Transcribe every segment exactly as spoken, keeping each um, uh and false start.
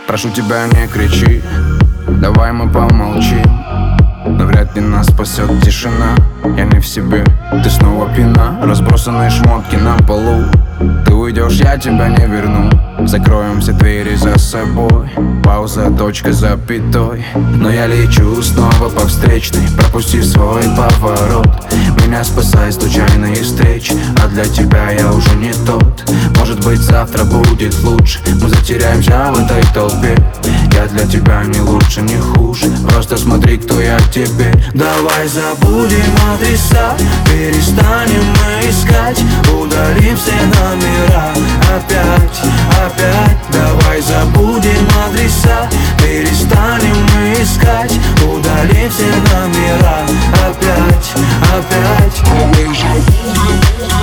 Прошу тебя, не кричи, давай мы помолчим. Но вряд ли нас спасет тишина. Я не в себе, ты снова пьяна. Разбросанные шмотки на полу. Ты уйдешь, я тебя не верну. Закроем все двери за собой. Пауза, точка, запятой. Но я лечу снова по встречной, пропустив свой поворот. Меня спасает случайные встречи, а для тебя я уже не тот. Может быть, завтра будет лучше. Мы затеряемся в этой толпе. Я для тебя не лучше, не хуже. Просто смотри, кто я теперь. Давай забудем адреса, перестанем мы искать, удалим все номера. Опять, опять. Давай забудем адреса, перестанем мы искать, удалим все номера. Опять, опять. Давай забудем.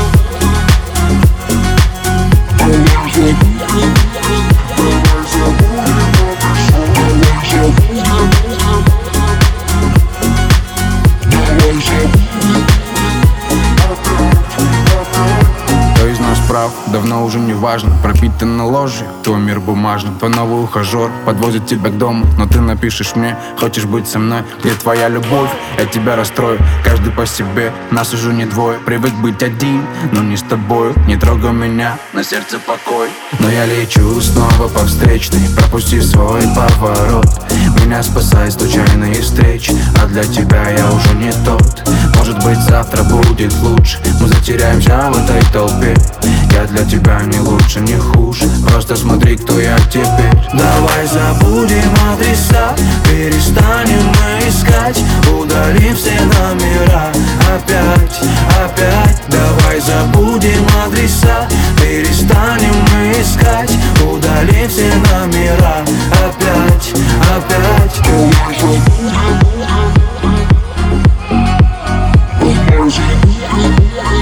Давай забудем. Кто из нас прав, давно уже не важно. Пропитан на ложе, твой мир бумажный. Твой новый ухажер подвозит тебя к дому, но ты напишешь мне: хочешь быть со мной? Где твоя любовь? Я тебя расстрою. Каждый по себе, нас уже не двое. Привык быть один, но не с тобою. Не трогай меня, на сердце покой. Но я лечу снова по встречной, пропустив свой поворот. Меня спасает случайные встречи, а для тебя я уже не тот. Может быть, завтра будет лучше. Мы затеряемся в этой толпе. Я для тебя не лучше, не хуже. Просто смотри, кто я теперь. Давай забудем адреса, перестанем мы искать, удалим все номера. Опять, опять. Давай забудем адреса, перестанем мы искать, удалим все номера. Опять, опять. Давай забудем. Давай забудем.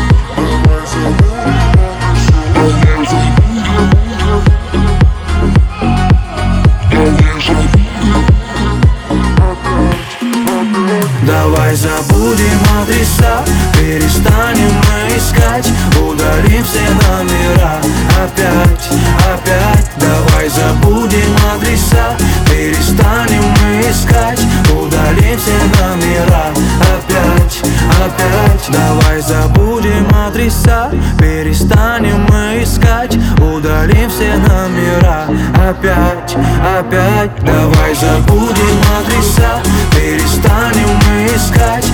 Давай забудем адреса, перестанем мы искать, удалим все номера. Опять, опять. Давай забудем адреса, перестанем мы искать, удалим все номера. Опять, опять. Давай забудем адреса, перестанем мы искать, удалим все номера. Опять, опять. Давай забудем адреса, перестанем мы искать,